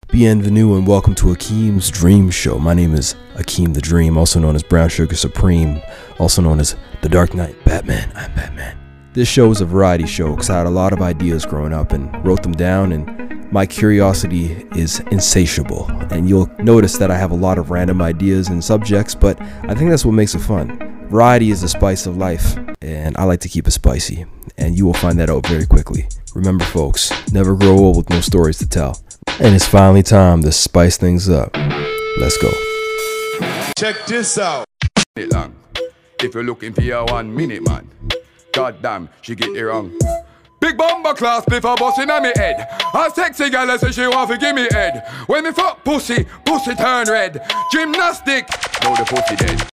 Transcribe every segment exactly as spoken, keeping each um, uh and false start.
Bienvenue and welcome to Akeem's Dream Show. My name is Akeem the Dream, also known as Brown Sugar Supreme, also known as The Dark Knight Batman. I'm Batman. This show is a variety show because I had a lot of ideas growing up and wrote them down, and my curiosity is insatiable. And you'll notice that I have a lot of random ideas and subjects, but I think that's what makes it fun. Variety is the spice of life, and I like to keep it spicy, and you will find that out very quickly. Remember, folks, never grow old with no stories to tell. And it's finally time to spice things up. Let's go. Check this out. Long. If you're looking for your one minute, man. God damn, she get it wrong. Big bomber class, spliff a bust inna me head. A sexy gal say she want to give me head. When me fuck pussy, pussy turn red. Gymnastic, know the pussy dead.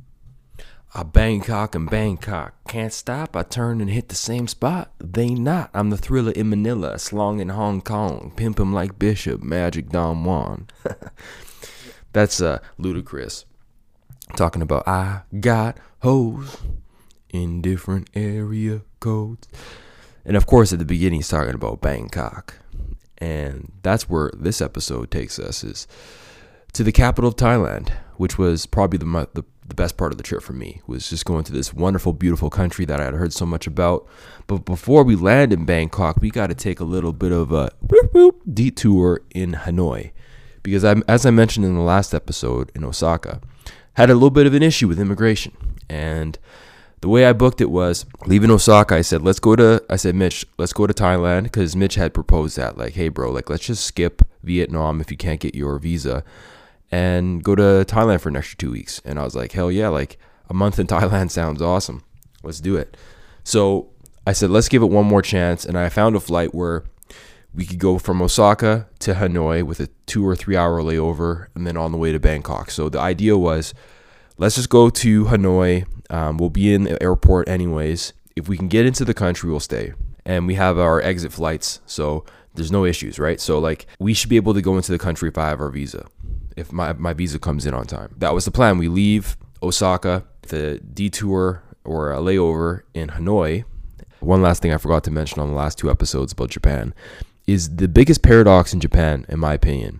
I Bangkok and Bangkok, can't stop, I turn and hit the same spot. They not, I'm the thriller in Manila, slong in Hong Kong, pimp him like Bishop, Magic Don Juan. That's uh, ludicrous. Talking about I got hoes in different area codes. And of course at the beginning he's talking about Bangkok. And that's where this episode takes us, is to the capital of Thailand, which was probably the, the the best part of the trip for me, was just going to this wonderful, beautiful country that I had heard so much about. But before we land in Bangkok, we got to take a little bit of a boop, boop, detour in Hanoi. Because I, as I mentioned in the last episode in Osaka, had a little bit of an issue with immigration. And the way I booked it was, leaving Osaka, I said, let's go to, I said, Mitch, let's go to Thailand. Because Mitch had proposed that, like, hey, bro, like, let's just skip Vietnam if you can't get your visa and go to Thailand for an extra two weeks. And I was like, hell yeah, like a month in Thailand sounds awesome. Let's do it. So I said, let's give it one more chance. And I found a flight where we could go from Osaka to Hanoi with a two or three hour layover and then on the way to Bangkok. So the idea was, let's just go to Hanoi. Um, we'll be in the airport anyways. If we can get into the country, we'll stay. And we have our exit flights, so there's no issues, right? So like we should be able to go into the country if I have our visa. If my, my visa comes in on time. That was the plan. We leave Osaka, the detour or a layover in Hanoi. One last thing I forgot to mention on the last two episodes about Japan is the biggest paradox in Japan, in my opinion,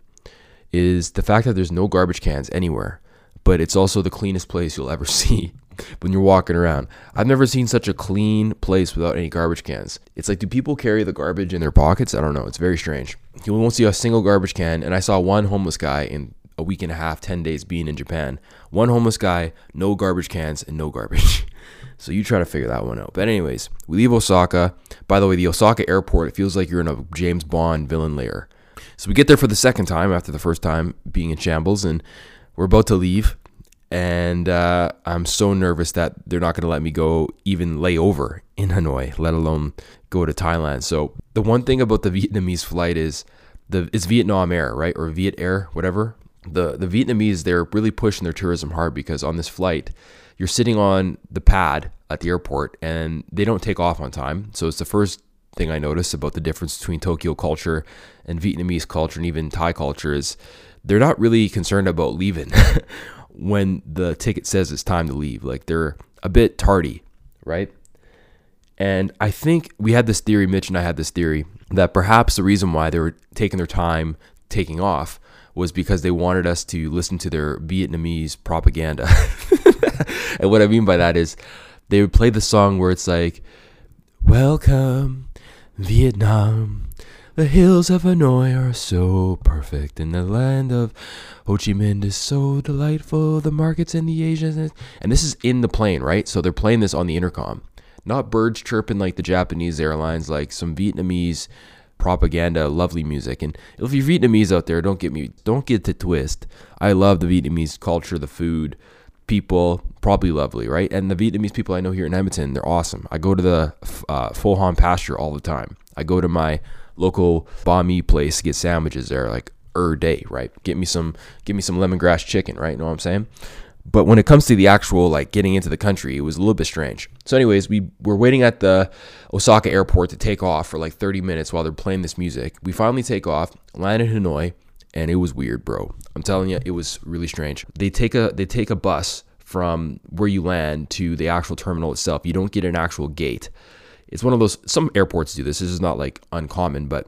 is the fact that there's no garbage cans anywhere, but it's also the cleanest place you'll ever see when you're walking around. I've never seen such a clean place without any garbage cans. It's like, do people carry the garbage in their pockets? I don't know. It's very strange. You won't see a single garbage can. And I saw one homeless guy in a week and a half, ten days being in Japan. One homeless guy, no garbage cans, and no garbage. So you try to figure that one out. But anyways, we leave Osaka. By the way, the Osaka airport, it feels like you're in a James Bond villain lair. So we get there for the second time after the first time being in shambles, and we're about to leave. And uh, I'm so nervous that they're not going to let me go even lay over in Hanoi, let alone go to Thailand. So the one thing about the Vietnamese flight is the it's Vietnam Air, right? Or Viet Air, whatever. The the Vietnamese, they're really pushing their tourism hard because on this flight, you're sitting on the pad at the airport and they don't take off on time. So it's the first thing I noticed about the difference between Tokyo culture and Vietnamese culture and even Thai culture is they're not really concerned about leaving when the ticket says it's time to leave. Like they're a bit tardy, right? And I think we had this theory, Mitch and I had this theory, that perhaps the reason why they were taking their time taking off was because they wanted us to listen to their Vietnamese propaganda. And what I mean by that is they would play the song where it's like, welcome, Vietnam. The hills of Hanoi are so perfect, and the land of Ho Chi Minh is so delightful. The markets and the Asians. And this is in the plane, right? So they're playing this on the intercom. Not birds chirping like the Japanese airlines, like some Vietnamese propaganda, lovely music. And if you're Vietnamese out there, don't get me, don't get it twist. I love the Vietnamese culture, the food, people, probably lovely, right? And the Vietnamese people I know here in Edmonton, they're awesome. I go to the uh, Pho Han pasture all the time. I go to my local banh mi place to get sandwiches there, like er day, right? Get me some, give me some lemongrass chicken, right? You know what I'm saying? But when it comes to the actual, like, getting into the country, it was a little bit strange. So anyways, we were waiting at the Osaka airport to take off for like thirty minutes while they're playing this music. We finally take off, land in Hanoi, and it was weird, bro. I'm telling you, it was really strange. They take a they take a bus from where you land to the actual terminal itself. You don't get an actual gate. It's one of those, some airports do this. This is not like uncommon, but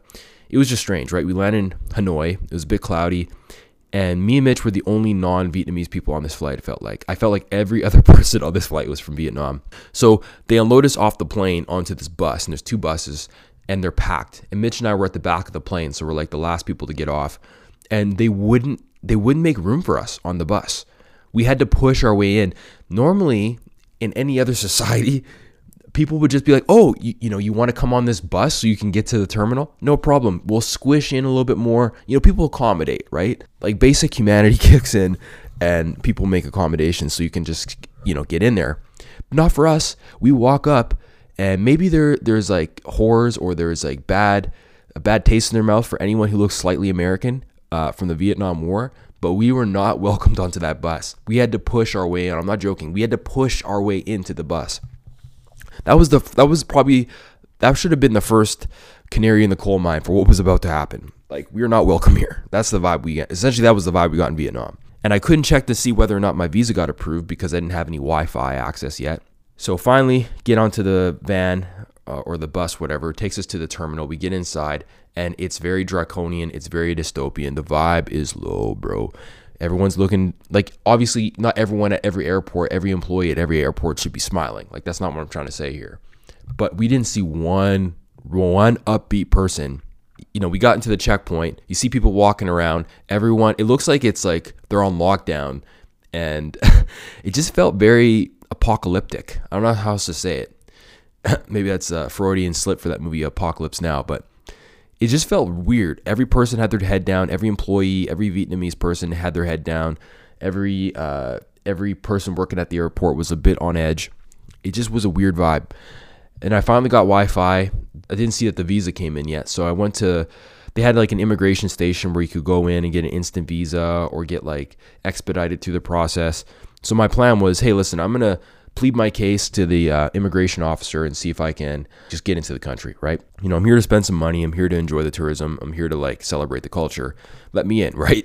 it was just strange, right? We landed in Hanoi. It was a bit cloudy. And me and Mitch were the only non-Vietnamese people on this flight, it felt like. I felt like every other person on this flight was from Vietnam. So they unload us off the plane onto this bus, and there's two buses, and they're packed. And Mitch and I were at the back of the plane, so we're like the last people to get off. And they wouldn't they wouldn't make room for us on the bus. We had to push our way in. Normally, in any other society, people would just be like, oh, you, you know, you want to come on this bus so you can get to the terminal? No problem. We'll squish in a little bit more. You know, people accommodate, right? Like basic humanity kicks in and people make accommodations so you can just, you know, get in there. But not for us. We walk up and maybe there there's like horrors or there's like bad, a bad taste in their mouth for anyone who looks slightly American uh, from the Vietnam War. But we were not welcomed onto that bus. We had to push our way in. I'm not joking. We had to push our way into the bus. That was the that was probably that should have been the first canary in the coal mine for what was about to happen. Like, we are not welcome here. That's the vibe we get. Essentially, that was the vibe we got in Vietnam. And I couldn't check to see whether or not my visa got approved because I didn't have any Wi-Fi access yet. So finally, get onto the van uh, or the bus, whatever. It takes us to the terminal. We get inside, and it's very draconian. It's very dystopian. The vibe is low, bro. Everyone's looking like, obviously not everyone at every airport, every employee at every airport should be smiling. Like, that's not what I'm trying to say here. But we didn't see one, one upbeat person. You know, we got into the checkpoint. You see people walking around. Everyone, it looks like it's like they're on lockdown. And it just felt very apocalyptic. I don't know how else to say it. Maybe that's a Freudian slip for that movie Apocalypse Now, but it just felt weird. Every person had their head down. Every employee, every Vietnamese person had their head down. Every uh, every person working at the airport was a bit on edge. It just was a weird vibe. And I finally got Wi-Fi. I didn't see that the visa came in yet. So I went to, they had like an immigration station where you could go in and get an instant visa or get like expedited through the process. So my plan was, hey, listen, I'm going to plead my case to the uh, immigration officer and see if I can just get into the country, right? You know, I'm here to spend some money. I'm here to enjoy the tourism. I'm here to like celebrate the culture. Let me in, right?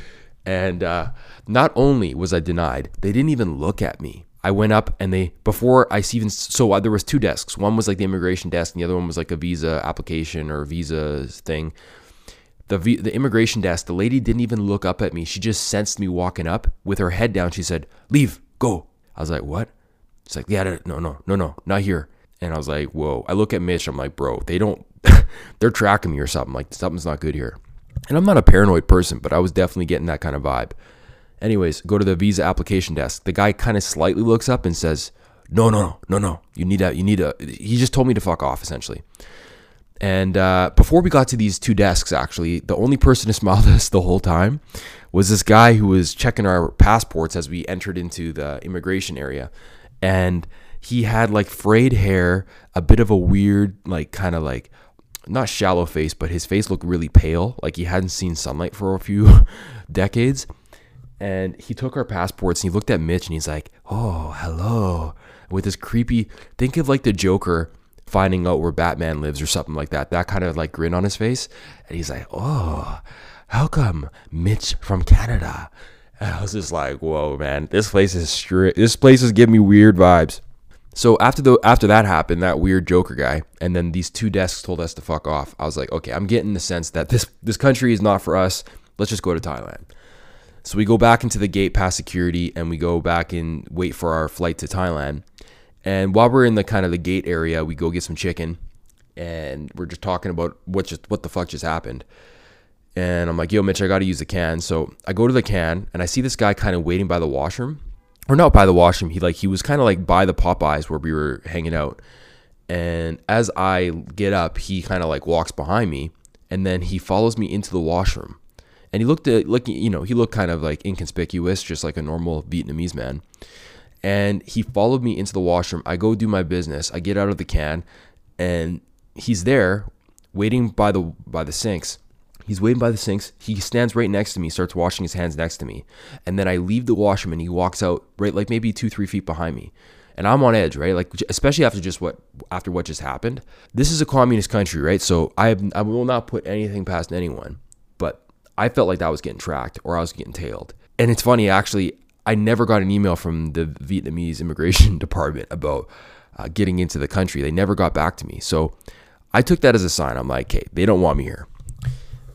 And uh, not only was I denied, they didn't even look at me. I went up and they, before I even, so uh, there was two desks. One was like the immigration desk and the other one was like a visa application or visa thing. The the immigration desk, the lady didn't even look up at me. She just sensed me walking up with her head down. She said, leave, go. I was like, what? It's like, yeah, no, no, no, no, not here. And I was like, whoa. I look at Mitch. I'm like, bro, they don't, they're tracking me or something. Like, something's not good here. And I'm not a paranoid person, but I was definitely getting that kind of vibe. Anyways, go to the visa application desk. The guy kind of slightly looks up and says, no, no, no, no, no. You need a, you need a, he just told me to fuck off, essentially. And uh, before we got to these two desks, actually, the only person who smiled at us the whole time was this guy who was checking our passports as we entered into the immigration area. And he had like frayed hair, a bit of a weird, like kind of like, not shallow face, but his face looked really pale. Like he hadn't seen sunlight for a few decades. And he took our passports and he looked at Mitch and he's like, oh, hello. With this creepy, think of like the Joker finding out where Batman lives or something like that. That kind of like grin on his face. And he's like, oh, how come Mitch from Canada? And I was just like, whoa, man, this place is strict. This place is giving me weird vibes. So after the after that happened, that weird Joker guy, and then these two desks told us to fuck off. I was like, okay, I'm getting the sense that this this country is not for us. Let's just go to Thailand. So we go back into the gate past security and we go back and wait for our flight to Thailand. And while we're in the kind of the gate area, we go get some chicken and we're just talking about what just what the fuck just happened. And I'm like, yo, Mitch, I got to use the can. So I go to the can and I see this guy kind of waiting by the washroom. Or not by the washroom. He like he was kind of like by the Popeyes where we were hanging out. And as I get up, he kind of like walks behind me and then he follows me into the washroom. And he looked at, like, you know, he looked kind of like inconspicuous, just like a normal Vietnamese man. And he followed me into the washroom. I go do my business. I get out of the can and he's there waiting by the by the sinks. He's waiting by the sinks. He stands right next to me, starts washing his hands next to me. And then I leave the washroom and he walks out right like maybe two, three feet behind me. And I'm on edge, right? Like, especially after just what, after what just happened. This is a communist country, right? So I have, I will not put anything past anyone. But I felt like that was getting tracked or I was getting tailed. And it's funny, actually, I never got an email from the Vietnamese immigration department about uh, getting into the country. They never got back to me. So I took that as a sign. I'm like, okay, they don't want me here.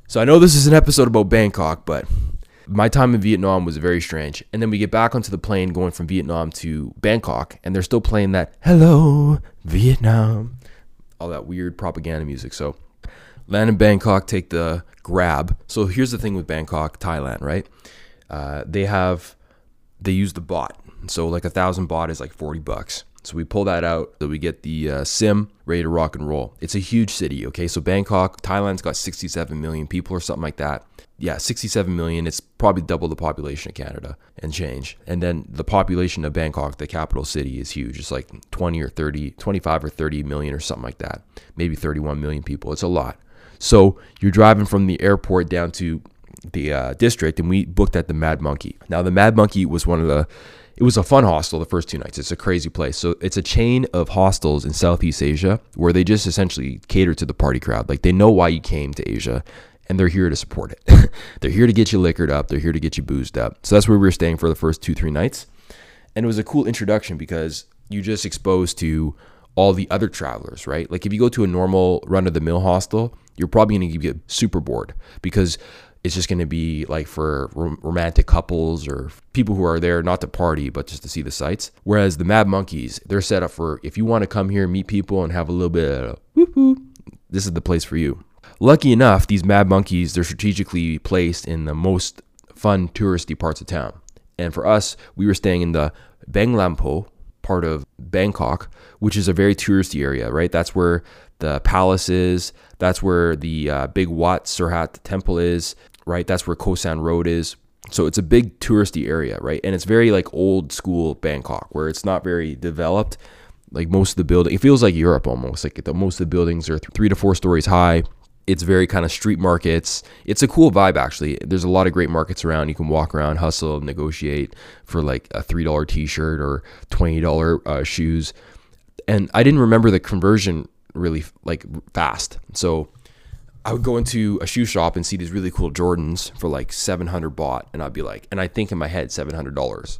So I know this is an episode about Bangkok, but my time in Vietnam was very strange. And then we get back onto the plane going from Vietnam to Bangkok, and they're still playing that "Hello, Vietnam," all that weird propaganda music. So land in Bangkok, take the Grab. So here's the thing with Bangkok, Thailand, right? Uh, they have, they use the bot. So like a thousand baht is like forty bucks. So we pull that out, so we get the uh, SIM ready to rock and roll. It's a huge city, okay? So Bangkok, Thailand's got sixty-seven million people or something like that. Yeah, sixty-seven million. It's probably double the population of Canada and change. And then the population of Bangkok, the capital city, is huge. It's like twenty or thirty, twenty-five or thirty million or something like that. Maybe thirty-one million people. It's a lot. So you're driving from the airport down to the uh, district, and we booked at the Mad Monkey. Now, the Mad Monkey was one of the, it was a fun hostel the first two nights. It's a crazy place. So it's a chain of hostels in Southeast Asia where they just essentially cater to the party crowd. Like, they know why you came to Asia, and they're here to support it. They're here to get you liquored up. They're here to get you boozed up. So that's where we were staying for the first two, three nights. And it was a cool introduction because you're just exposed to all the other travelers, right? Like, if you go to a normal run-of-the-mill hostel, you're probably going to get super bored because it's just going to be like for rom- romantic couples or people who are there not to party, but just to see the sights. Whereas the Mad Monkeys, they're set up for if you want to come here, meet people, and have a little bit of whoop-whoop, this is the place for you. Lucky enough, these Mad Monkeys, they're strategically placed in the most fun touristy parts of town. And for us, we were staying in the Bang Lampo part of Bangkok, which is a very touristy area, right? That's where the palace is. That's where the uh, big Wat Surhat temple is, right? That's where Khao San Road is. So it's a big touristy area, right? And it's very like old school Bangkok, where it's not very developed. Like most of the building, it feels like Europe almost. Like the most of the buildings are th- three to four stories high. It's very kind of street markets. It's a cool vibe, actually. There's a lot of great markets around. You can walk around, hustle, negotiate for like a three dollar t-shirt or twenty dollar uh, shoes. And I didn't remember the conversion really like fast. So I would go into a shoe shop and see these really cool Jordans for like seven hundred baht. And I'd be like, and I think in my head, seven hundred dollars.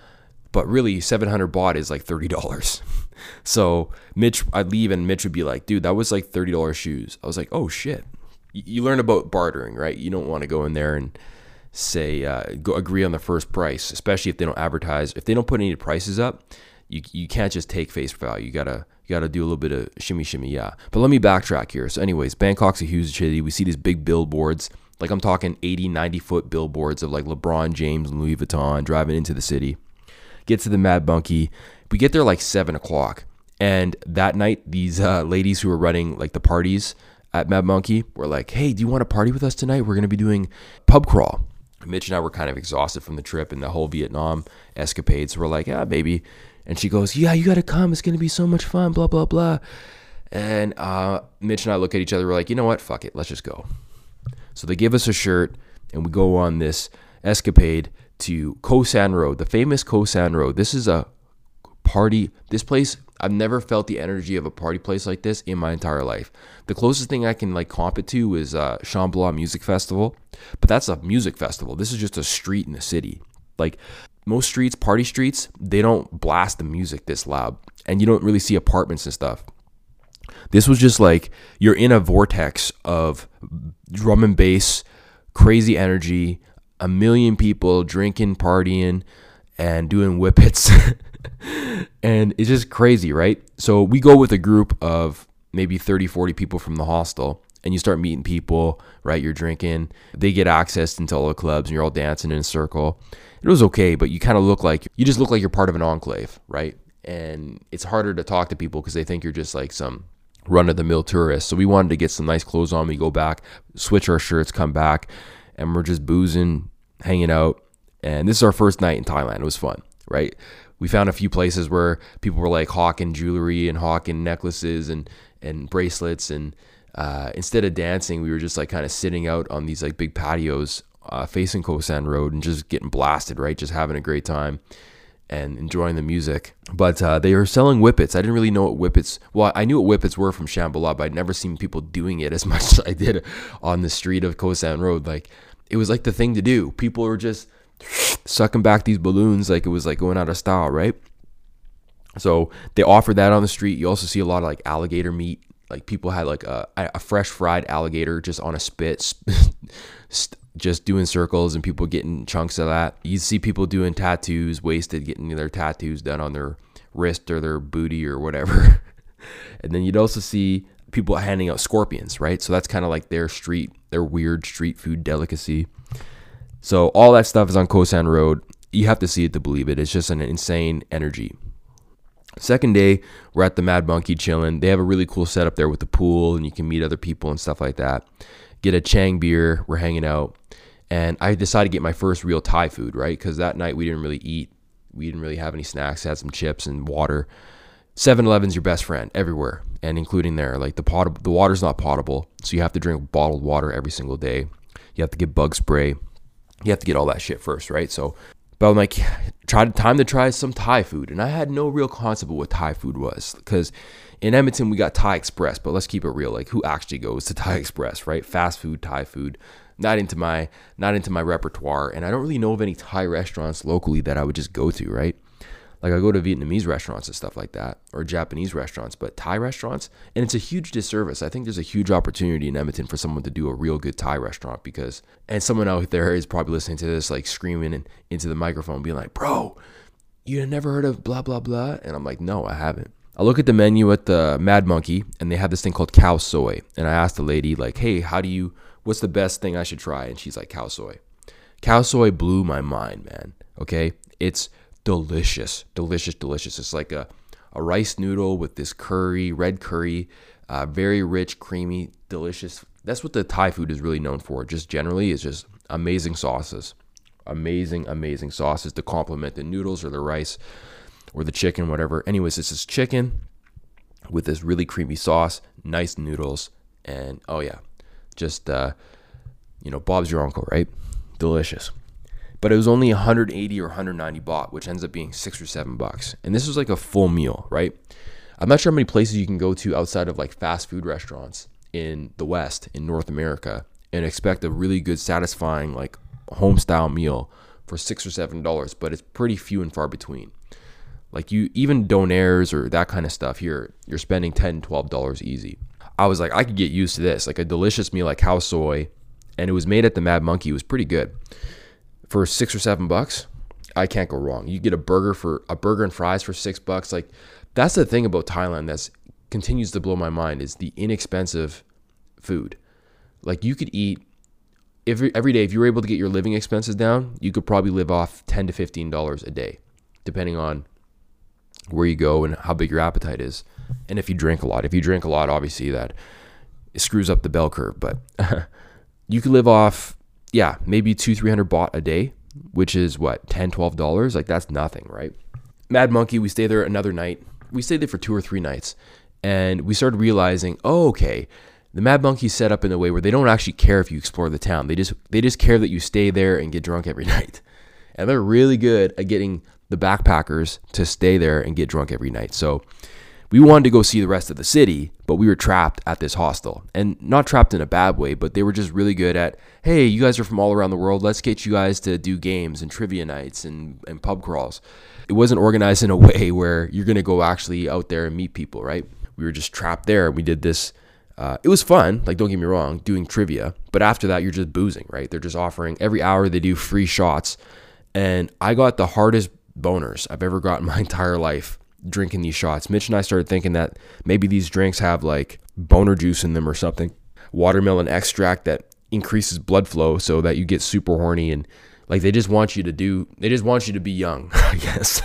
But really, seven hundred baht is like thirty dollars. So Mitch, I'd leave and Mitch would be like, dude, that was like thirty dollar shoes. I was like, oh shit. You learn about bartering, right? You don't want to go in there and say, uh, go agree on the first price, especially if they don't advertise. If they don't put any prices up, you you can't just take face value. You gotta you gotta do a little bit of shimmy shimmy, yeah. But let me backtrack here. So anyways, Bangkok's a huge city. We see these big billboards. Like I'm talking eighty, ninety foot billboards of like LeBron James and Louis Vuitton driving into the city. Get to the Mad Monkey. We get there like seven o'clock. And that night, these uh, ladies who were running like the parties at Mad Monkey were like, hey, do you want to party with us tonight? We're going to be doing pub crawl. Mitch and I were kind of exhausted from the trip and the whole Vietnam escapade. So we're like, yeah, maybe. And she goes, yeah, you got to come. It's going to be so much fun, blah, blah, blah. And uh, Mitch and I look at each other. We're like, you know what? Fuck it. Let's just go. So they give us a shirt and we go on this escapade to Khao San Road, the famous Khao San Road. This is a party. This place, I've never felt the energy of a party place like this in my entire life. The closest thing I can like comp it to is uh, Shambhala Music Festival, but that's a music festival. This is just a street in the city. Like most streets, party streets, they don't blast the music this loud, and you don't really see apartments and stuff. This was just like you're in a vortex of drum and bass, crazy energy, a million people drinking, partying, and doing whippets. And it's just crazy, right? So we go with a group of maybe thirty, forty people from the hostel, and you start meeting people, right? You're drinking. They get access into all the clubs, and you're all dancing in a circle. It was okay, but you kind of look like, you just look like you're part of an enclave, right? And it's harder to talk to people because they think you're just like some run-of-the-mill tourist. So we wanted to get some nice clothes on. We go back, switch our shirts, come back, and we're just boozing, hanging out. And this is our first night in Thailand. It was fun, right? We found a few places where people were like hawking jewelry and hawking necklaces and, and bracelets. And uh, instead of dancing, we were just like kind of sitting out on these like big patios uh, facing Khao San Road and just getting blasted, right? Just having a great time and enjoying the music. But uh, they were selling whippets. I didn't really know what whippets, well, I knew what whippets were from Shambhala, but I'd never seen people doing it as much as I did on the street of Khao San Road. Like it was like the thing to do. People were just sucking back these balloons like it was like going out of style, right? So they offer that on the street. You also see a lot of like alligator meat Like people had like a, a fresh fried alligator just on a spit, just doing circles, and people getting chunks of that. You see people doing tattoos, wasted, getting their tattoos done on their wrist or their booty or whatever. And then you'd also see people handing out scorpions, right? So that's kind of like their street, their weird street food delicacy. So all that stuff is on Khao San Road. You have to see it to believe it. It's just an insane energy. Second day, we're at the Mad Monkey chilling. They have a really cool setup there with the pool, and you can meet other people and stuff like that. Get a Chang beer. We're hanging out. And I decided to get my first real Thai food, right? Because that night we didn't really eat. We didn't really have any snacks. Had some chips and water. seven eleven's your best friend everywhere, and including there. Like the pot, the water's not potable, so you have to drink bottled water every single day. You have to get bug spray. You have to get all that shit first, right? So, but I'm like, tried time to try some Thai food, and I had no real concept of what Thai food was, because in Edmonton we got Thai Express, but let's keep it real. Like, who actually goes to Thai Express, right? Fast food, Thai food, not into my not into my repertoire, and I don't really know of any Thai restaurants locally that I would just go to, right? Like I go to Vietnamese restaurants and stuff like that, or Japanese restaurants, but Thai restaurants, and it's a huge disservice. I think there's a huge opportunity in Edmonton for someone to do a real good Thai restaurant, because, and someone out there is probably listening to this, like screaming in, into the microphone, being like, bro, you never heard of blah, blah, blah? And I'm like, no, I haven't. I look at the menu at the Mad Monkey, and they have this thing called khao soi. And I asked the lady, like, hey, how do you, what's the best thing I should try? And she's like, khao soi. Khao soi blew my mind, man. Okay. It's delicious, delicious, delicious. It's like a, a rice noodle with this curry, red curry, uh, very rich, creamy, delicious. That's what the Thai food is really known for. Just generally, it's just amazing sauces, amazing, amazing sauces to complement the noodles or the rice or the chicken, whatever. Anyways, it's this chicken with this really creamy sauce, nice noodles, and oh yeah, just uh, you know, Bob's your uncle, right? Delicious. But it was only one hundred eighty or one hundred ninety baht, which ends up being six or seven bucks. And this was like a full meal, right? I'm not sure how many places you can go to outside of like fast food restaurants in the West, in North America, and expect a really good, satisfying, like home style meal for six or seven dollars. But it's pretty few and far between. Like you, even Donairs or that kind of stuff here, you're spending ten, twelve dollars easy. I was like, I could get used to this. Like a delicious meal like khao soi, and it was made at the Mad Monkey. It was pretty good. For six or seven bucks, I can't go wrong. You get a burger for a burger and fries for six bucks. Like that's the thing about Thailand that's continues to blow my mind is the inexpensive food. Like you could eat every every day if you were able to get your living expenses down, you could probably live off ten to fifteen dollars a day, depending on where you go and how big your appetite is, and if you drink a lot. If you drink a lot, obviously that it screws up the bell curve. But you could live off. Yeah, maybe two, three hundred baht a day, which is what, ten, twelve dollars? Like that's nothing, right? Mad Monkey, we stayed there another night. We stayed there for two or three nights, and we started realizing, oh, okay, the Mad Monkey's set up in a way where they don't actually care if you explore the town. They just they just care that you stay there and get drunk every night. And they're really good at getting the backpackers to stay there and get drunk every night. So we wanted to go see the rest of the city, but we were trapped at this hostel. And not trapped in a bad way, but they were just really good at, hey, you guys are from all around the world. Let's get you guys to do games and trivia nights and, and pub crawls. It wasn't organized in a way where you're going to go actually out there and meet people, right? We were just trapped there, and we did this. Uh, it was fun, like don't get me wrong, doing trivia. But after that, you're just boozing, right? They're just offering, every hour they do free shots. And I got the hardest boners I've ever got in my entire life drinking these shots. Mitch and I started thinking that maybe these drinks have like boner juice in them or something. Watermelon extract that increases blood flow so that you get super horny, and like they just want you to do, they just want you to be young, I guess.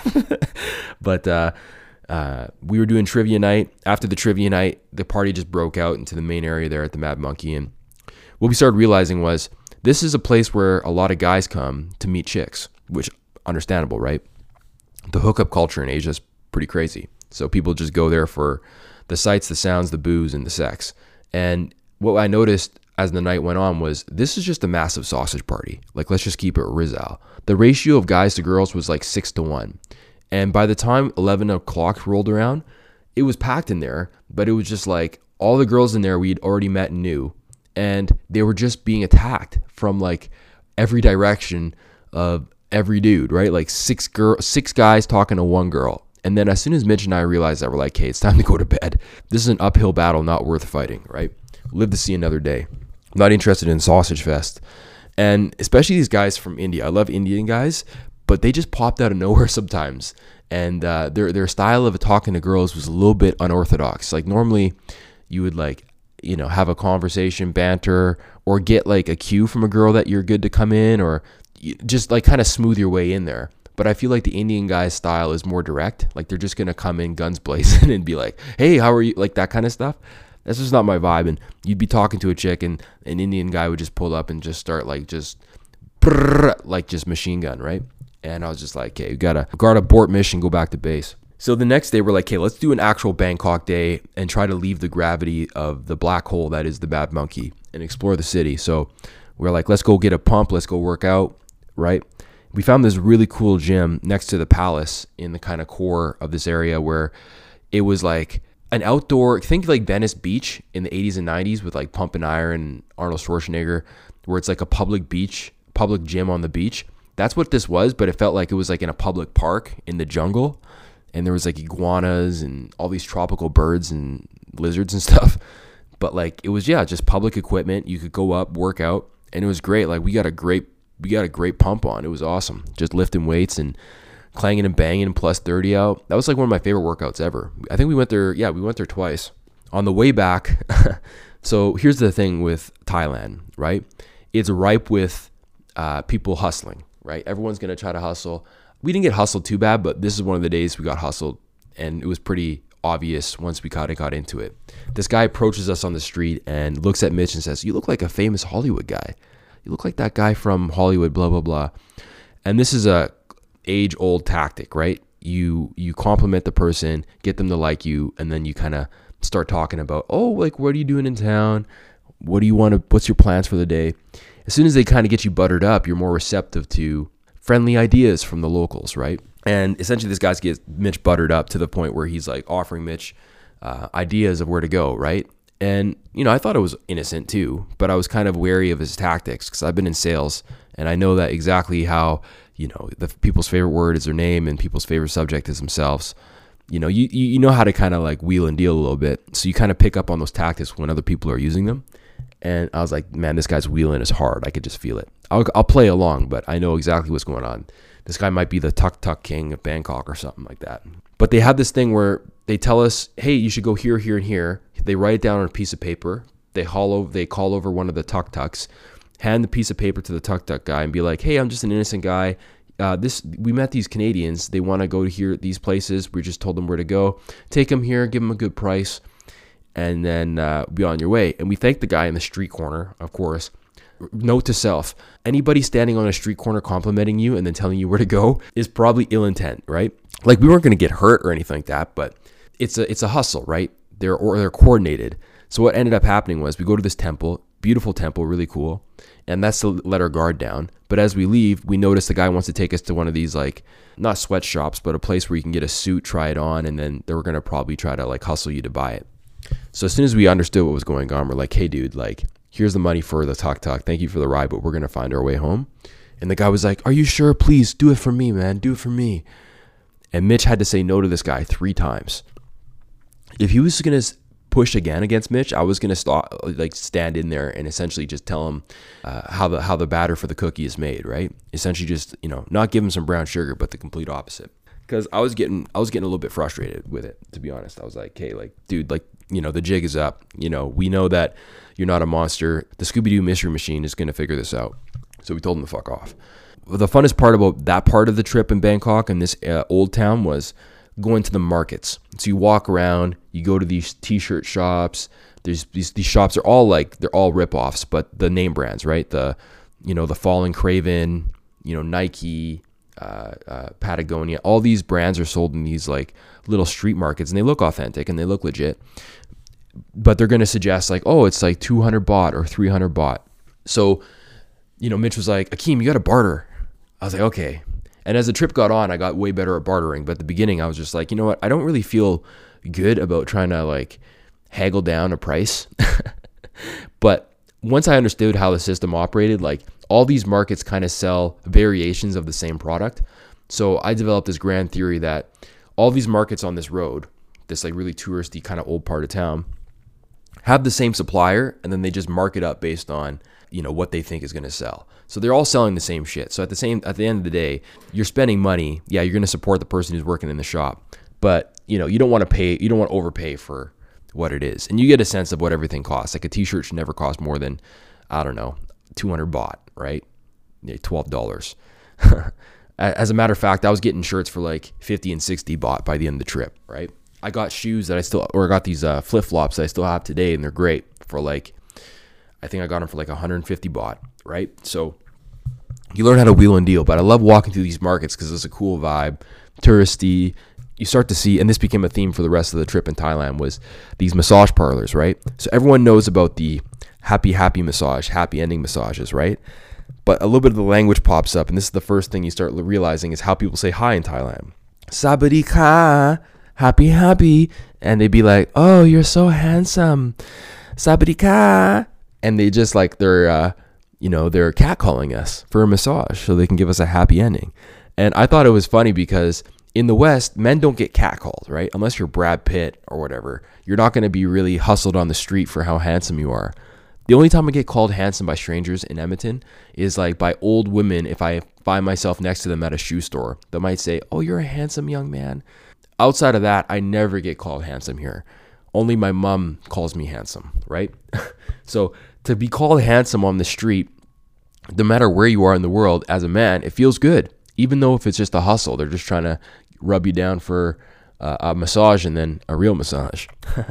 But uh, uh, we were doing trivia night. After the trivia night, the party just broke out into the main area there at the Mad Monkey. And what we started realizing was this is a place where a lot of guys come to meet chicks, which understandable, right? The hookup culture in Asia is pretty crazy. So people just go there for the sights, the sounds, the booze, and the sex. And what I noticed as the night went on was this is just a massive sausage party. Like, let's just keep it Rizal. The ratio of guys to girls was like six to one. And by the time eleven o'clock rolled around, it was packed in there, but it was just like all the girls in there we'd already met and knew. And they were just being attacked from like every direction of every dude, right? Like six girl, six guys talking to one girl. And then as soon as Mitch and I realized that, we're like, hey, it's time to go to bed. This is an uphill battle not worth fighting, right? Live to see another day. I'm not interested in Sausage Fest. And especially these guys from India. I love Indian guys, but they just popped out of nowhere sometimes. And uh, their their style of talking to girls was a little bit unorthodox. Like normally you would like, you know, have a conversation, banter, or get like a cue from a girl that you're good to come in, or just like kind of smooth your way in there. But I feel like the Indian guy's style is more direct. Like they're just going to come in guns blazing and be like, hey, how are you? Like that kind of stuff. That's just not my vibe. And you'd be talking to a chick and an Indian guy would just pull up and just start like just like just machine gun, right? And I was just like, okay, you got to guard abort mission, go back to base. So the next day we're like, okay, let's do an actual Bangkok day and try to leave the gravity of the black hole that is the Mad Monkey and explore the city. So we're like, let's go get a pump. Let's go work out, right? We found this really cool gym next to the palace in the kind of core of this area where it was like an outdoor, think like Venice Beach in the eighties and nineties with like Pump and Iron and Arnold Schwarzenegger, where it's like a public beach, public gym on the beach. That's what this was, but it felt like it was like in a public park in the jungle. And there was like iguanas and all these tropical birds and lizards and stuff. But like, it was, yeah, just public equipment. You could go up, work out, and it was great. Like we got a great We got a great pump on. It was awesome. Just lifting weights and clanging and banging and plus thirty out. That was like one of my favorite workouts ever. I think we went there. Yeah, we went there twice. On the way back. So here's the thing with Thailand, right? It's ripe with uh, people hustling, right? Everyone's going to try to hustle. We didn't get hustled too bad, but this is one of the days we got hustled. And it was pretty obvious once we kind of got into it. This guy approaches us on the street and looks at Mitch and says, you look like a famous Hollywood guy. You look like that guy from Hollywood, blah, blah, blah. And this is a age-old tactic, right? You you compliment the person, get them to like you, and then you kind of start talking about, oh, like, what are you doing in town? What do you want to, what's your plans for the day? As soon as they kind of get you buttered up, you're more receptive to friendly ideas from the locals, right? And essentially this guy gets Mitch buttered up to the point where he's like offering Mitch uh, ideas of where to go, right? And, you know, I thought it was innocent too, but I was kind of wary of his tactics because I've been in sales and I know that exactly how, you know, the people's favorite word is their name and people's favorite subject is themselves. You know, you, you know how to kind of like wheel and deal a little bit. So you kind of pick up on those tactics when other people are using them. And I was like, man, this guy's wheeling is hard. I could just feel it. I'll, I'll play along, but I know exactly what's going on. This guy might be the Tuk Tuk King of Bangkok or something like that. But they have this thing where they tell us, hey, you should go here, here, and here. They write it down on a piece of paper. They haul over, they call over one of the tuk tuks, hand the piece of paper to the tuk tuk guy and be like, hey, I'm just an innocent guy. Uh, this we met these Canadians. They want to go to here, these places. We just told them where to go. Take them here, give them a good price, and then uh, be on your way. And we thank the guy in the street corner, of course. Note to self, anybody standing on a street corner complimenting you and then telling you where to go is probably ill intent, right? Like we weren't going to get hurt or anything like that, but it's a it's a hustle, right? They're or they're coordinated. So what ended up happening was we go to this temple, beautiful temple, really cool, and that's to let our guard down. But as we leave, we notice the guy wants to take us to one of these like not sweatshops, but a place where you can get a suit, try it on, and then they were going to probably try to like hustle you to buy it. So as soon as we understood what was going on, we're like, hey dude, like here's the money for the tuk tuk. Thank you for the ride, but we're going to find our way home. And the guy was like, are you sure? Please do it for me, man. Do it for me. And Mitch had to say no to this guy three times. If he was going to push again against Mitch, I was going to stop, like stand in there and essentially just tell him uh, how the how the batter for the cookie is made, right? Essentially just, you know, not give him some brown sugar, but the complete opposite. Because I was getting I was getting a little bit frustrated with it, to be honest. I was like, hey, like, dude, like, you know, the jig is up. You know, we know that you're not a monster. The Scooby-Doo Mystery Machine is going to figure this out. So we told him to fuck off. The funnest part about that part of the trip in Bangkok and this uh, old town was going to the markets. So you walk around, you go to these t-shirt shops. There's these these shops are all like, they're all rip-offs, but the name brands, right? The, you know, the Fallen Craven, you know, Nike, uh, uh, Patagonia, all these brands are sold in these like little street markets and they look authentic and they look legit. But they're going to suggest like, oh, it's like two hundred baht or three hundred baht. So, you know, Mitch was like, Akeem, you got to barter. I was like, okay. And as the trip got on, I got way better at bartering. But at the beginning, I was just like, you know what? I don't really feel good about trying to like haggle down a price. But once I understood how the system operated, like all these markets kind of sell variations of the same product. So I developed this grand theory that all these markets on this road, this like really touristy kind of old part of town, have the same supplier, and then they just mark it up based on, you know, what they think is going to sell. So they're all selling the same shit. So at the same at the end of the day, you're spending money. Yeah, you're going to support the person who's working in the shop, but you know, you don't want to pay, you don't want to overpay for what it is. And you get a sense of what everything costs. Like a t-shirt should never cost more than, I don't know, two hundred baht, right? Yeah, twelve dollars. As a matter of fact, I was getting shirts for like fifty and sixty baht by the end of the trip, right? I got shoes that I still, or I got these uh, flip-flops that I still have today, and they're great for like, I think I got them for like one hundred fifty baht, right? So you learn how to wheel and deal, but I love walking through these markets because it's a cool vibe, touristy. You start to see, and this became a theme for the rest of the trip in Thailand, was these massage parlors, right? So everyone knows about the happy, happy massage, happy ending massages, right? But a little bit of the language pops up, and this is the first thing you start realizing is how people say hi in Thailand. Sabadi ka, happy, happy. And they'd be like, oh, you're so handsome. Sabadi ka. And they just like, they're, uh, you know, they're catcalling us for a massage so they can give us a happy ending. And I thought it was funny because in the West, men don't get catcalled, right? Unless you're Brad Pitt or whatever. You're not going to be really hustled on the street for how handsome you are. The only time I get called handsome by strangers in Edmonton is like by old women if I find myself next to them at a shoe store. They might say, oh, you're a handsome young man. Outside of that, I never get called handsome here. Only my mom calls me handsome, right? So to be called handsome on the street, no matter where you are in the world, as a man, it feels good. Even though if it's just a hustle, they're just trying to rub you down for uh, a massage and then a real massage.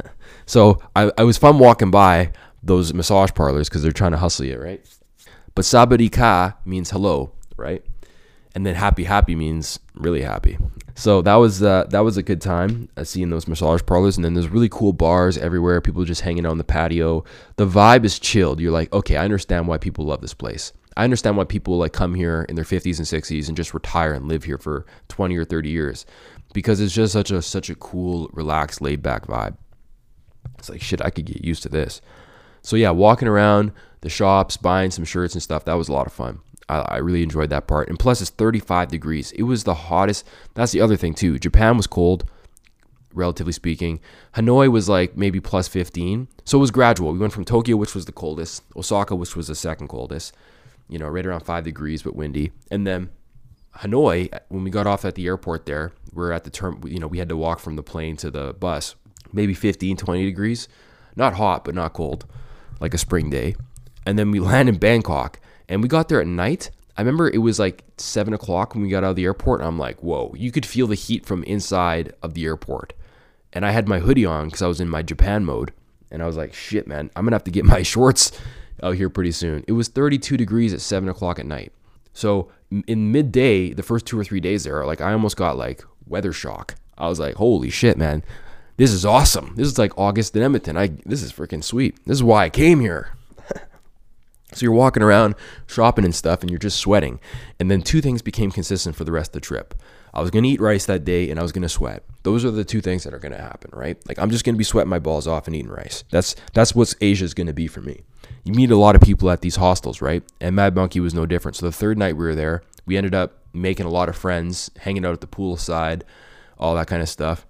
So I, I was fun walking by those massage parlors because they're trying to hustle you, right? But sabadi ka means hello, right? And then happy happy means really happy. So that was uh, that was a good time uh, seeing those massage parlors. And then there's really cool bars everywhere. People just hanging out on the patio. The vibe is chilled. You're like, okay, I understand why people love this place. I understand why people like come here in their fifties and sixties and just retire and live here for twenty or thirty years, because it's just such a such a cool, relaxed, laid back vibe. It's like, shit, I could get used to this. So yeah, walking around the shops, buying some shirts and stuff, that was a lot of fun. I, I really enjoyed that part. And plus it's thirty-five degrees. It was the hottest. That's the other thing too. Japan was cold, relatively speaking. Hanoi was like maybe plus fifteen. So it was gradual. We went from Tokyo, which was the coldest, Osaka, which was the second coldest, you know, right around five degrees, but windy. And then Hanoi, when we got off at the airport there, we're at the term, you know, we had to walk from the plane to the bus, maybe fifteen, twenty degrees. Not hot, but not cold, like a spring day. And then we land in Bangkok, and we got there at night. I remember it was like seven o'clock when we got out of the airport, and I'm like, whoa, you could feel the heat from inside of the airport. And I had my hoodie on because I was in my Japan mode, and I was like, shit, man, I'm gonna have to get my shorts out here pretty soon. It was thirty-two degrees at seven o'clock at night. So in midday, the first two or three days there, like I almost got like weather shock. I was like, holy shit, man, this is awesome. This is like August in Edmonton. I this is freaking sweet. This is why I came here. So you're walking around shopping and stuff, and you're just sweating. And then two things became consistent for the rest of the trip. I was going to eat rice that day, and I was going to sweat. Those are the two things that are going to happen, right? Like I'm just going to be sweating my balls off and eating rice. That's that's what Asia's going to be for me. You meet a lot of people at these hostels, right? And Mad Monkey was no different. So the third night we were there, we ended up making a lot of friends, hanging out at the poolside, all that kind of stuff.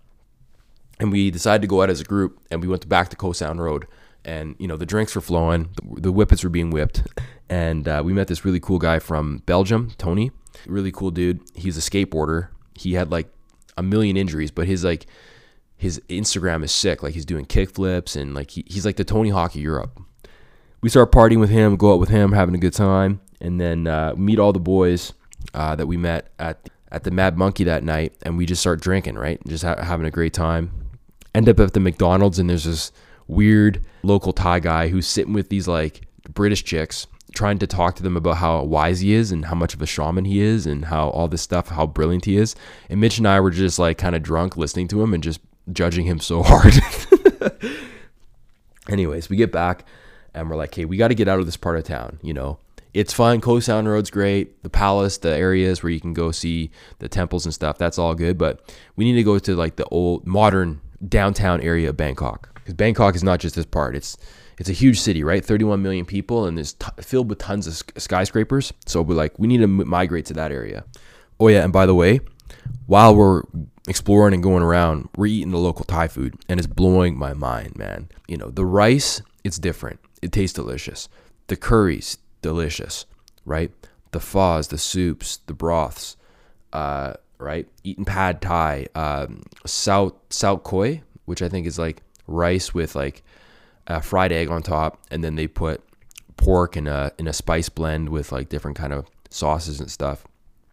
And we decided to go out as a group, and we went back to Koh Sound Road. And, you know, the drinks were flowing, the, the whippets were being whipped. And uh, we met this really cool guy from Belgium, Tony. Really cool dude. He's a skateboarder. He had like a million injuries, but his like his Instagram is sick. Like he's doing kickflips, and like he, he's like the Tony Hawk of Europe. We start partying with him, go out with him, having a good time, and then uh, meet all the boys uh, that we met at at the Mad Monkey that night, and we just start drinking, right? Just ha- having a great time. End up at the McDonald's, and there's this weird local Thai guy who's sitting with these like British chicks, trying to talk to them about how wise he is and how much of a shaman he is and how all this stuff, how brilliant he is. And Mitch and I were just like kind of drunk listening to him and just judging him so hard. Anyways, we get back and we're like, hey, we got to get out of this part of town. You know, it's fine. Koh Sound Road's great. The palace, the areas where you can go see the temples and stuff, that's all good. But we need to go to like the old modern downtown area of Bangkok. Because Bangkok is not just this part. It's it's a huge city, right? thirty-one million people, and it's t- filled with tons of skyscrapers. So we're like, we need to m- migrate to that area. Oh yeah, and by the way, while we're exploring and going around, we're eating the local Thai food, and it's blowing my mind, man. You know, the rice, it's different. It tastes delicious. The curries, delicious, right? The phos, the soups, the broths, uh, right? Eating pad Thai, um, sao, sao koi, which I think is like rice with like a fried egg on top, and then they put pork in a in a spice blend with like different kind of sauces and stuff.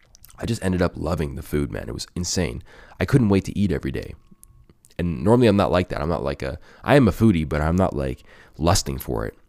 I just ended up loving the food, man. It was insane. I couldn't wait to eat every day. And normally I'm not like that. I'm not like a, I am a foodie, but I'm not like lusting for it.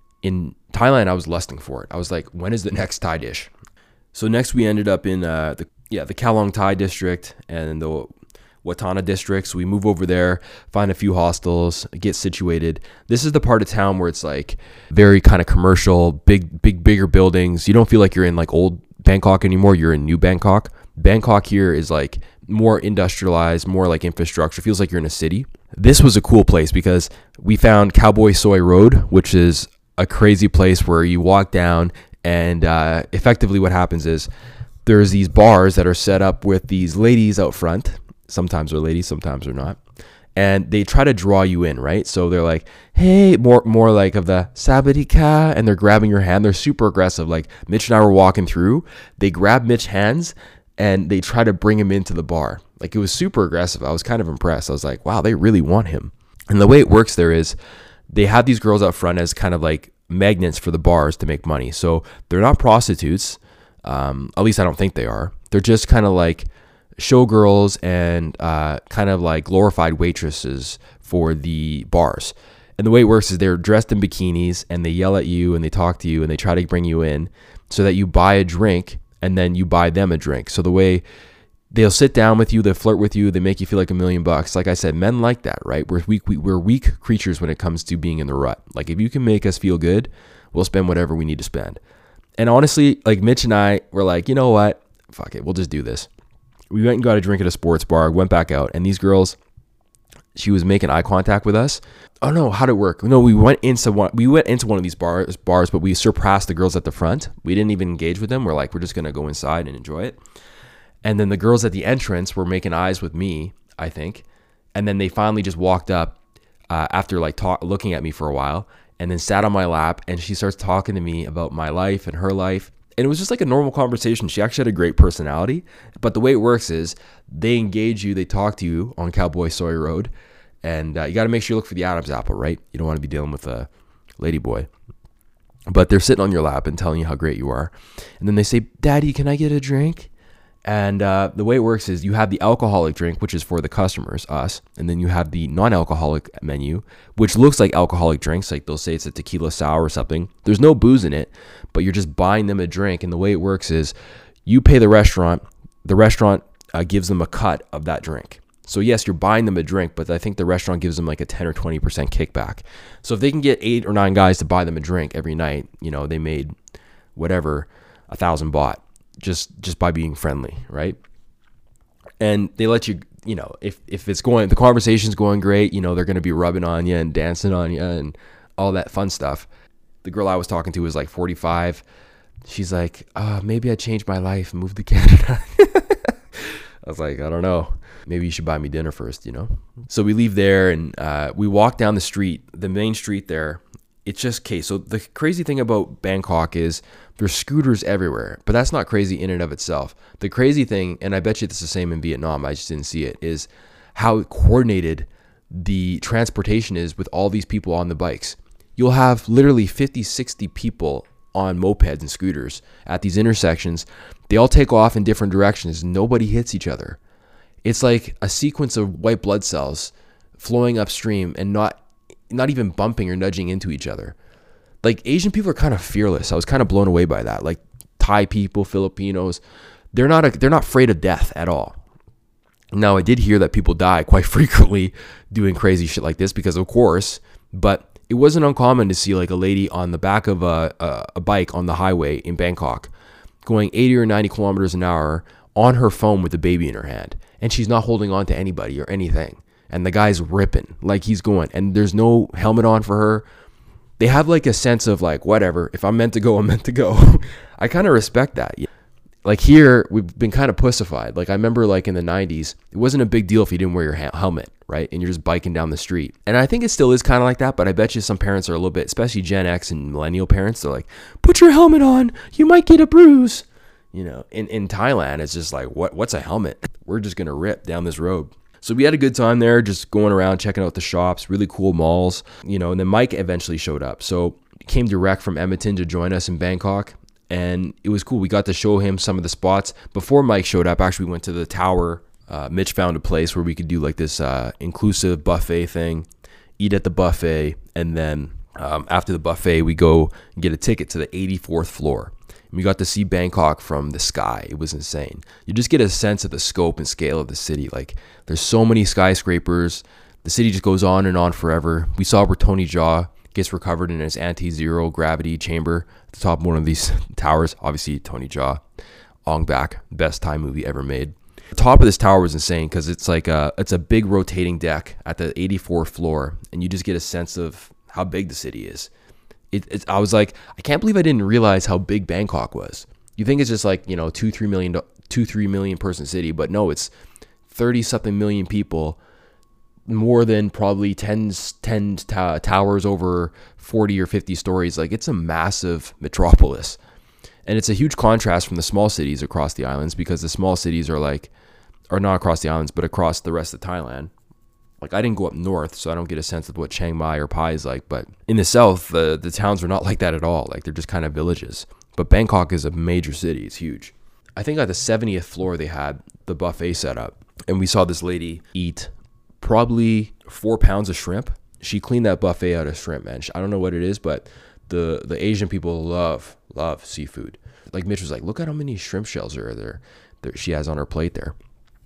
In Thailand, I was lusting for it. I was like, when is the next Thai dish? So next we ended up in uh, the, yeah, the Kowloon Thai district and the Watana district. So we move over there, find a few hostels, get situated. This is the part of town where it's like very kind of commercial, big, big, bigger buildings. You don't feel like you're in like old Bangkok anymore. You're in new Bangkok. Bangkok here is like more industrialized, more like infrastructure. Feels like you're in a city. This was a cool place because we found Cowboy Soy Road, which is a crazy place where you walk down and uh, effectively what happens is there's these bars that are set up with these ladies out front. Sometimes they're ladies, sometimes they're not. And they try to draw you in, right? So they're like, hey, more more like of the Sawadee-ka, and they're grabbing your hand. They're super aggressive. Like Mitch and I were walking through. They grab Mitch's hands and they try to bring him into the bar. Like it was super aggressive. I was kind of impressed. I was like, wow, they really want him. And the way it works there is they have these girls out front as kind of like magnets for the bars to make money. So they're not prostitutes. Um, at least I don't think they are. They're just kind of like showgirls and uh, kind of like glorified waitresses for the bars. And the way it works is they're dressed in bikinis and they yell at you and they talk to you and they try to bring you in so that you buy a drink and then you buy them a drink. So the way they'll sit down with you, they flirt with you, they make you feel like a million bucks. Like I said, men like that, right? We're weak, we, we're weak creatures when it comes to being in the rut. Like if you can make us feel good, we'll spend whatever we need to spend. And honestly, like Mitch and I were like, you know what? Fuck it, we'll just do this. We went and got a drink at a sports bar, went back out, and these girls, she was making eye contact with us. Oh no, how'd it work? No, we went into one, we went into one of these bars, bars, but we surpassed the girls at the front. We didn't even engage with them. We're like, we're just gonna go inside and enjoy it. And then the girls at the entrance were making eyes with me, I think. And then they finally just walked up uh, after like talk, looking at me for a while, and then sat on my lap, and she starts talking to me about my life and her life. And it was just like a normal conversation. She actually had a great personality. But the way it works is they engage you, they talk to you on Cowboy Soy Road. And uh, you got to make sure you look for the Adam's apple, right? You don't want to be dealing with a lady boy. But they're sitting on your lap and telling you how great you are. And then they say, Daddy, can I get a drink? And uh, the way it works is you have the alcoholic drink, which is for the customers, us. And then you have the non-alcoholic menu, which looks like alcoholic drinks. Like they'll say it's a tequila sour or something. There's no booze in it, but you're just buying them a drink. And the way it works is you pay the restaurant. The restaurant uh, gives them a cut of that drink. So yes, you're buying them a drink, but I think the restaurant gives them like a ten or twenty percent kickback. So if they can get eight or nine guys to buy them a drink every night, you know, they made whatever, a thousand baht. just just by being friendly, right? And they let you, you know, if if it's going, the conversation's going great, you know, they're going to be rubbing on you and dancing on you and all that fun stuff. The girl I was talking to was like forty-five. She's like, uh, maybe I changed my life and moved to Canada. I was like, I don't know. Maybe you should buy me dinner first, you know? So we leave there and uh, we walk down the street, the main street there. It's just, okay, so the crazy thing about Bangkok is there's scooters everywhere, but that's not crazy in and of itself. The crazy thing, and I bet you it's the same in Vietnam, I just didn't see it, is how coordinated the transportation is with all these people on the bikes. You'll have literally fifty, sixty people on mopeds and scooters at these intersections. They all take off in different directions. Nobody hits each other. It's like a sequence of white blood cells flowing upstream and not not even bumping or nudging into each other. Like Asian people are kind of fearless. I was kind of blown away by that. Like Thai people, Filipinos, they're not a, they're not afraid of death at all. Now I did hear that people die quite frequently doing crazy shit like this because of course, but it wasn't uncommon to see like a lady on the back of a, a, a bike on the highway in Bangkok going eighty or ninety kilometers an hour on her phone with a baby in her hand. And she's not holding on to anybody or anything. And the guy's ripping like he's going, and there's no helmet on for her. They have like a sense of like, whatever, if I'm meant to go, I'm meant to go. I kind of respect that. Like here, we've been kind of pussified. Like I remember like in the nineties, it wasn't a big deal if you didn't wear your ha- helmet, right? And you're just biking down the street. And I think it still is kind of like that, but I bet you some parents are a little bit, especially Gen X and millennial parents, they're like, put your helmet on, you might get a bruise. You know, in, in Thailand, it's just like, what what's a helmet? We're just going to rip down this road. So we had a good time there, just going around, checking out the shops, really cool malls, you know, and then Mike eventually showed up. So he came direct from Edmonton to join us in Bangkok. And it was cool. We got to show him some of the spots. Before Mike showed up, actually we went to the tower. Uh, Mitch found a place where we could do like this uh, inclusive buffet thing, eat at the buffet. And then um, after the buffet, we go and get a ticket to the eighty-fourth floor. And we got to see Bangkok from the sky. It was insane. You just get a sense of the scope and scale of the city. Like there's so many skyscrapers. The city just goes on and on forever. We saw where Tony Jaa gets recovered in his anti-zero gravity chamber at the top of one of these towers. Obviously, Tony Jaa, Ong Bak, best Thai movie ever made. The top of this tower was insane because it's like a, it's a big rotating deck at the eighty-fourth floor, and you just get a sense of how big the city is. It, it's, I was like, I can't believe I didn't realize how big Bangkok was. You think it's just like, you know, two, three million, two, three million person city, but no, it's thirty something million people. More than probably ten, ten t- towers over forty or fifty stories. Like it's a massive metropolis. And it's a huge contrast from the small cities across the islands, because the small cities are like, or not across the islands, but across the rest of Thailand. Like I didn't go up north, so I don't get a sense of what Chiang Mai or Pai is like. But in the south, the, the towns are not like that at all. Like they're just kind of villages. But Bangkok is a major city. It's huge. I think at the seventieth floor, they had the buffet set up. And we saw this lady eat probably four pounds of shrimp. She cleaned that buffet out of shrimp, man. I don't know what it is, but the the Asian people love love seafood. Like Mitch was like, look at how many shrimp shells are there that she has on her plate there.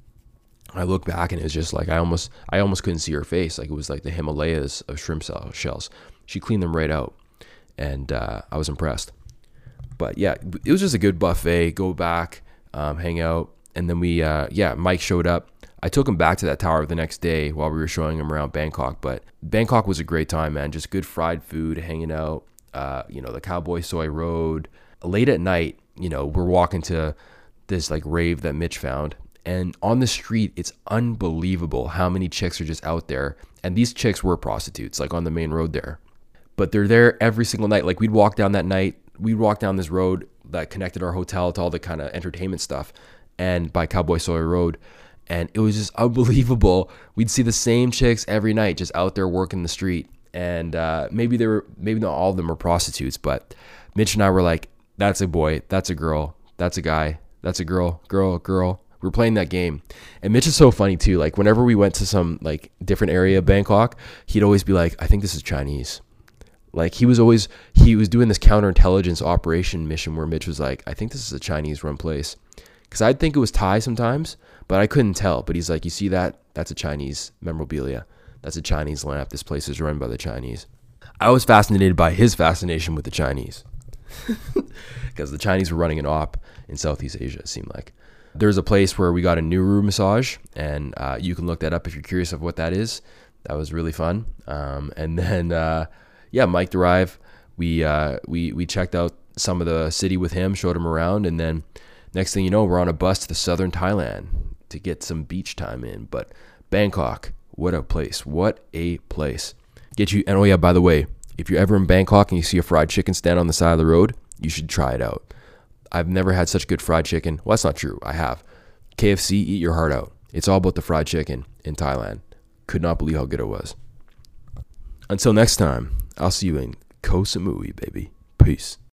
I look back and it's just like I almost I almost couldn't see her face. Like it was like the Himalayas of shrimp shells. She cleaned them right out, and uh, I was impressed. But yeah, it was just a good buffet. Go back, um, hang out, and then we uh, yeah, Mike showed up. I took him back to that tower the next day while we were showing him around Bangkok. But Bangkok was a great time, man. Just good fried food, hanging out. Uh, you know, the Cowboy Soy Road. Late at night, you know, we're walking to this like rave that Mitch found. And on the street, it's unbelievable how many chicks are just out there. And these chicks were prostitutes, like on the main road there. But they're there every single night. Like we'd walk down that night. We'd walk down this road that connected our hotel to all the kind of entertainment stuff. And by Cowboy Soy Road. And it was just unbelievable. We'd see the same chicks every night just out there working the street. And uh, maybe they were, maybe not all of them were prostitutes, but Mitch and I were like, that's a boy, that's a girl, that's a guy, that's a girl, girl, girl. We were playing that game. And Mitch is so funny too. Like whenever we went to some like different area of Bangkok, he'd always be like, I think this is Chinese. Like he was always, he was doing this counterintelligence operation mission where Mitch was like, I think this is a Chinese run place. Because I'd think it was Thai sometimes, but I couldn't tell. But he's like, you see that? That's a Chinese memorabilia. That's a Chinese lamp. This place is run by the Chinese. I was fascinated by his fascination with the Chinese. Because the Chinese were running an op in Southeast Asia, it seemed like. There's a place where we got a Nuru massage, and uh, you can look that up if you're curious of what that is. That was really fun. Um, and then, uh, yeah, Mike Derive, we, uh, we, we checked out some of the city with him, showed him around, and then next thing you know, we're on a bus to the southern Thailand to get some beach time in. But Bangkok, what a place. What a place. Get you, and oh yeah, by the way, if you're ever in Bangkok and you see a fried chicken stand on the side of the road, you should try it out. I've never had such good fried chicken. Well, that's not true. I have. K F C, eat your heart out. It's all about the fried chicken in Thailand. Could not believe how good it was. Until next time, I'll see you in Koh Samui, baby. Peace.